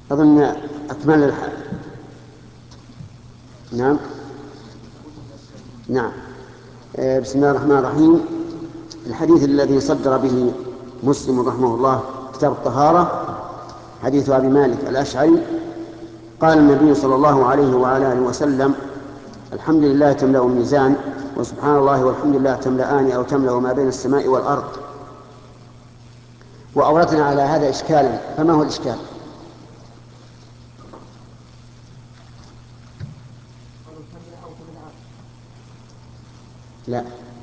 أظن أكمل نعم. نعم. بسم الله الرحمن الرحيم. الحديث الذي صدر به مسلم رحمه الله كتاب الطهارة حديث أبي مالك الأشعري قال النبي صلى الله عليه وعلى آله وسلم: الحمد لله تملأ الميزان، وسبحان الله والحمد لله تملأان أو تملأ ما بين السماء والأرض. وأوردنا على هذا إشكالا، فما هو الإشكال؟ لا،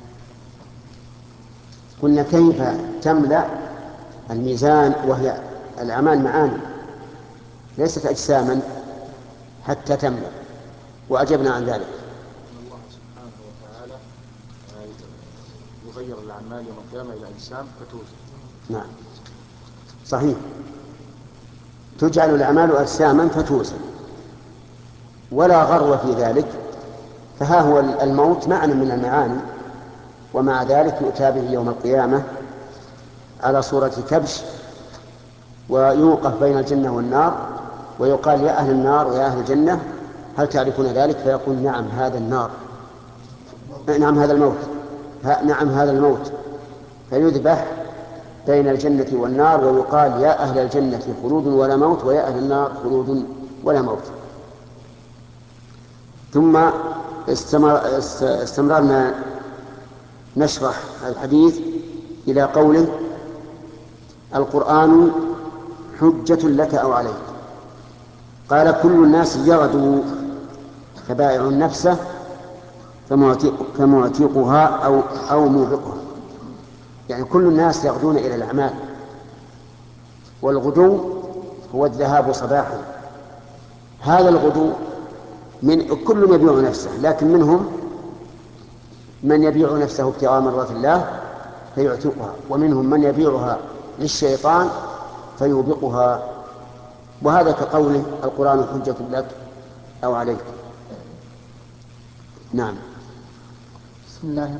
قلنا كيف تملأ الميزان وهي الأعمال معاني ليست أجساما حتى تملأ، وأجبنا عن ذلك. الله سبحانه وتعالى يغير الأعمال يوم القيامة إلى أجسام فتوزن. نعم صحيح، تجعل الأعمال أجساما فتوزن ولا غرو في ذلك. فها هو الموت معنى من المعاني، ومع ذلك يؤتى به يوم القيامة على صورة كبش، ويوقف بين الجنة والنار، ويقال: يا أهل النار ويا أهل الجنة هل تعرفون ذلك؟ فيقول: نعم هذا النار، نعم هذا الموت، نعم هذا الموت. فيذبح بين الجنة والنار ويقال: يا أهل الجنة خلود ولا موت، ويا أهل النار خلود ولا موت. ثم استمرنا نشرح الحديث إلى قوله: القرآن حجة لك أو عليك. قال: كل الناس يغدو فبائع نفسه فمعتقها أو موبقها. يعني كل الناس يغدون إلى الأعمال، والغدو هو الذهاب صباحا. هذا الغدو من كل يبيع نفسه، لكن منهم من يبيع نفسه ابتغاء مرضات الله فيعتقها، ومنهم من يبيعها للشيطان فيوبقها. وهذا كقوله: القرآن حجة لك أو عليك. نعم. بسم الله